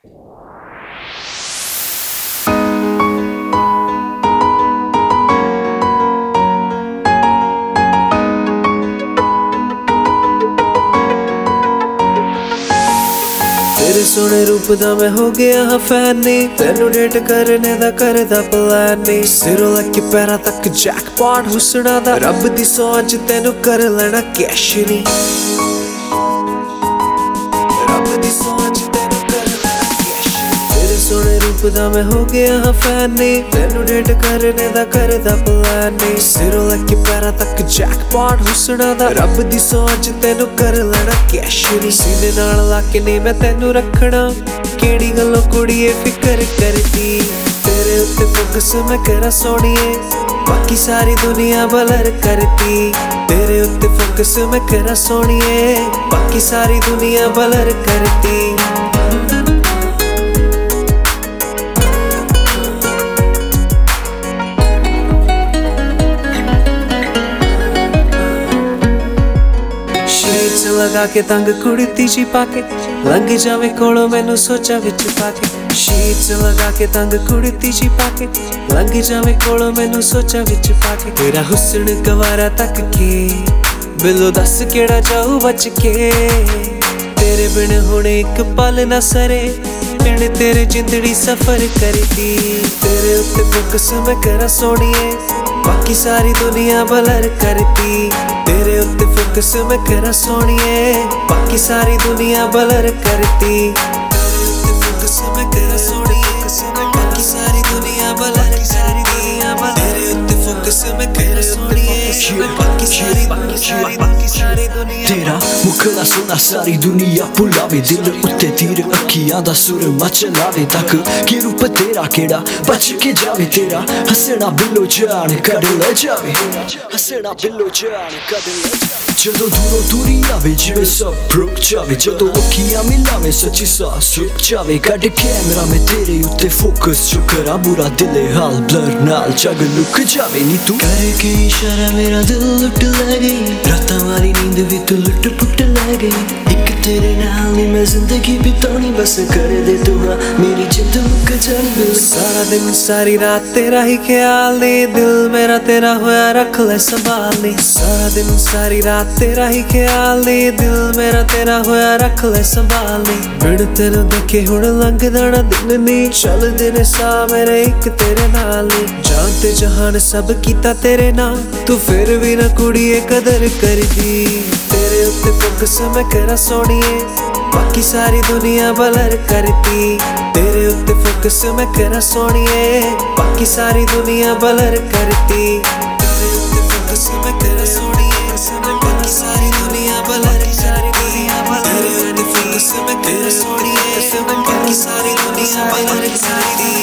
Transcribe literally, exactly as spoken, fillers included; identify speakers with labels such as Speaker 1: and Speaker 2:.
Speaker 1: तेरे सोने रूप दा मैं हो गया हाँ फैन नी, तेनू डेट करने दा करदा प्लान नी। सिरों लैके पैरां तक जैकपॉट हुसना दा, रब दी सौंच तेनू कर लेना कैश नी। रब दी सौंच तेनू कर लेना कैश नी। तेरे सोने रूप दा मैं हो गया हाँ फैन नी, तेनू डेट करने दा करदा प्लान नी। सिरों लैके पैरां तक जैकपॉट हुसना दा, रब दी सौंच तेनू कर लेना कैश नी। सीने नाल लाके ने मैं तेनू रखना, केड़ी गल्लों कुड़िए फिकर करदी। तेरे उत्ते फोकस मैं करा सोनिए, बाकी सारी दुनिया बलर करती। तेरे उत्ते फोकस मैं करा सोनिए, बाकी सारी दुनिया बलर करती। लगा के तंग कुड़ती जी पाके, लंघ जावे कोलों मैनू सोचा विच पाके। शीट्स लगा के तंग कुड़ती जी पाके, लंघ जावे कोलों मैनू सोचा विच पाके। तेरा हुस्न गवारा तक के, बिलो दस केड़ा जाऊ बच के। तेरे बिन हुणे एक पल ना सरे, बिन तेरे जिंदड़ी सफर करदी। तेरे उत्ते फोकस मैं करा सोनिए, बाकी सारी दुनिया बलर करती। तेरे उत्ते फोकस मैं करा सोनिए, बाकी सारी दुनिया बलर करती। तेरे उत्ते फोकस मैं करा सोनिए, बाकी सारी दुनिया बलर करती। तेरे उत्ते फोकस मैं करा सोनिए, बाकी सारी बाकी बाकी सारी दुनिया।
Speaker 2: तेरा मुखड़ा सोना सारी दुनिया भुलावे, दिल उत्ते तीर अखियां दा सुर मचलावे। तक के रूप तेरा केड़ा बच के जावे, तेरा हसना बिलो जान कद ले जावे। हसना बिलो जान कद ले जावे। जदों दूरों दूरी आवे जिवें सब रुक जावे, जदों अखियां मिलावे सच्ची सांस रुक जावे। कड कैमरा में तेरे उत्ते फोकस जो करा, बुरा दिले हाल ब्लर नाल जग लुक जावे। नी तू
Speaker 1: करके इशारा मेरा दिल लुट ले गई, रातां वाली नींद भी तू लुट पुट ले गई। एक तेरे नाल नी मैं जिंदगी बितानी, बस कर दे तू हाँ मेरी जिंद मुक जानी। सारा दिन सारी रात तेरा ही ख्याल ने, दिल मेरा तेरा होया रख ले संभाल ने। सारा दिन सारी रात तेरा ही ख्याल ने, दिल मेरा तेरा होया रख ले संभाल ने। बिन तेनू देखे हुण लंघदा ना दिन नी, चलदे ने सा मेरे एक तेरे नाल नी। जान ते जहान सब कीता तेरे नाल, तू फिर भी ना कुड़िए कदर करदी। तेरे उत्ते फोकस मैं करा सोनिए, बाकी सारी दुनिया बलर करती। तेरे उत्ते फोकस मैं करा सोनिए, बाकी सारी दुनिया बलर करती। तेरे उत्ते फोकस मैं करा सोनिए, बाकी सारी दुनिया बलर करती। तेरे उत्ते फोकस मैं करा सोनिए, बाकी सारी दुनिया बलर करती।